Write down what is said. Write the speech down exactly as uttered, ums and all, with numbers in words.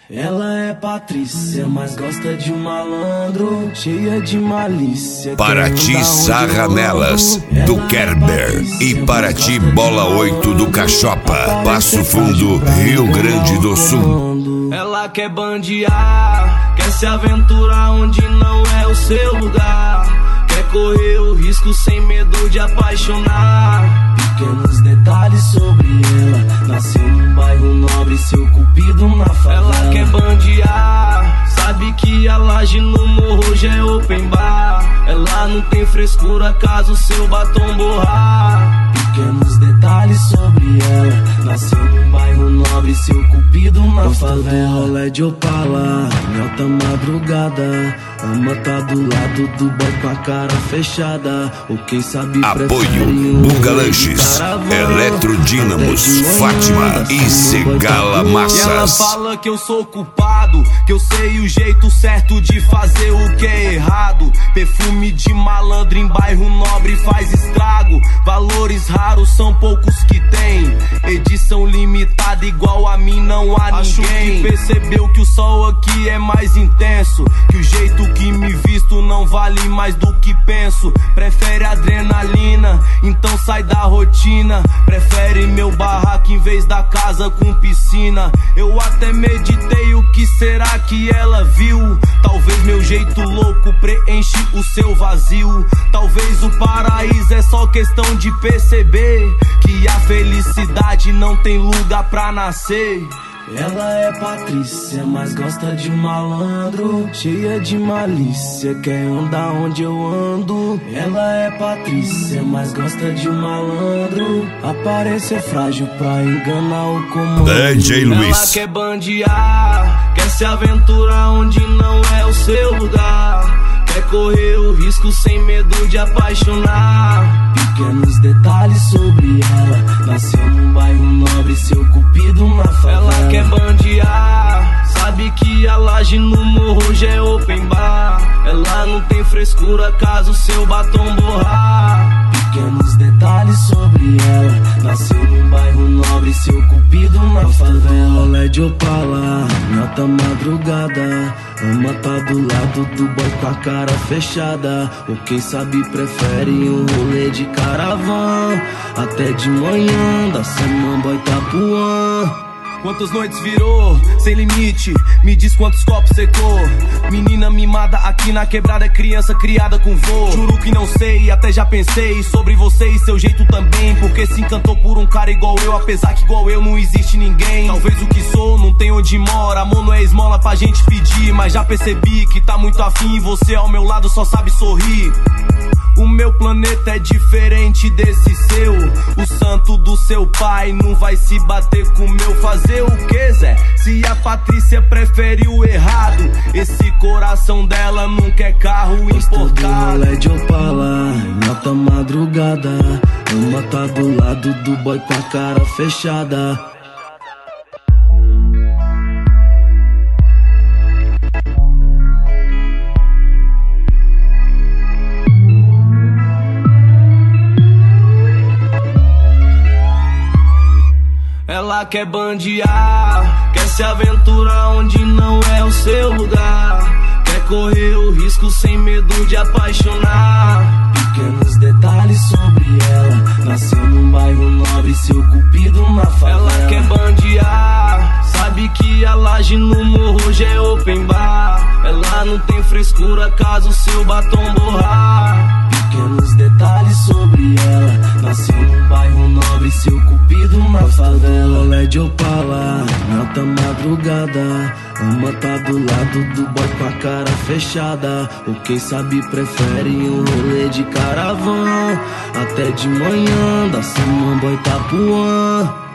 Ela é Patrícia, mas gosta de um malandro, cheia de malícia. Paraty Sarra Nelas, do Kerber. E Paraty Bola oito, do Cachopa. Passo Fundo, Rio Grande do Sul. Ela quer bandear, quer se aventurar onde não é o seu lugar. Quer correr o risco sem medo de apaixonar. Pequenos detalhes sobre ela, nasceu num bairro nobre, seu cupido na favela. Ela quer bandear, sabe que a laje no morro já é open bar. Ela não tem frescura caso seu batom borrar. Pequenos detalhes sobre ela, nasceu num bairro nobre, seu cupido na favela. Rolé de Opala, em alta madrugada, ama tá do lado do boy com a cara fechada. Ou quem sabe apoio Buga Lanches, Eletrodínamos, Fátima e Segala Massas. E ela fala que eu sou culpado, que eu sei o jeito certo de fazer o que é errado. Perfume de malandro em bairro nobre faz estrago. Valores raros são poucos que tem. Edição limitada igual a mim não há Acho ninguém. Que percebeu que o sol aqui é mais intenso, que o jeito que me visto não vale mais do que penso. Prefere adrenalina, então sai da rotina. Prefere meu barraco em vez da casa com piscina. Eu até meditei o que será que ela viu. Talvez meu jeito louco preenche o seu vazio. Talvez o paraíso é só questão de perceber que a felicidade não tem lugar pra nascer. Ela é Patrícia, mas gosta de um malandro, cheia de malícia, quer andar onde eu ando. Ela é Patrícia, mas gosta de um malandro, aparência é frágil pra enganar o comando. D J Luiz. Ela quer bandear, quer se aventurar onde não é o seu lugar. Quer correr o risco sem medo de apaixonar. Pequenos detalhes sobre ela, nasceu num bairro nobre, seu cupido na favela. Ela quer bandear, sabe que a laje no morro já é open bar. Ela não tem frescura caso seu batom borrar. Pequenos detalhes sobre ela, nasceu num bairro nobre, seu cupido na favela. Rolé de Opala, em alta madrugada, ama tá do lado do boy com a cara fechada. Ou quem sabe prefere um rolê de caravana, até de manhã, da Samambaia Itapuã. Quantas noites virou, sem limite, me diz quantos copos secou. Menina mimada aqui na quebrada, é criança criada com vô. Juro que não sei, até já pensei sobre você e seu jeito também. Porque se encantou por um cara igual eu, apesar que igual eu não existe ninguém. Talvez o que sou não tem onde mora, amor não é esmola pra gente pedir. Mas já percebi que tá muito afim e você ao meu lado só sabe sorrir. O meu planeta é diferente desse seu. O santo do seu pai não vai se bater com o meu. Fazer o que, Zé? Se a Patrícia prefere o errado, esse coração dela não quer carro importado. Rolé de Opala, em alta madrugada, ama tá do lado do boy com a cara fechada. Ela quer bandear, quer se aventurar onde não é o seu lugar. Quer correr o risco sem medo de apaixonar. Pequenos detalhes sobre ela, nasceu num bairro nobre, seu cupido na favela. Ela quer bandear, sabe que a laje no morro já é open bar. Ela não tem frescura caso seu batom borrar. Pequenos detalhes sobre ela, nasceu num bairro nobre, seu cupido na favela. Rolé de Opala, em alta madrugada, ama tá do lado do boy com a cara fechada. Ou quem sabe prefere um rolê de caravana, até de manhã, da Samambaia Itapuã.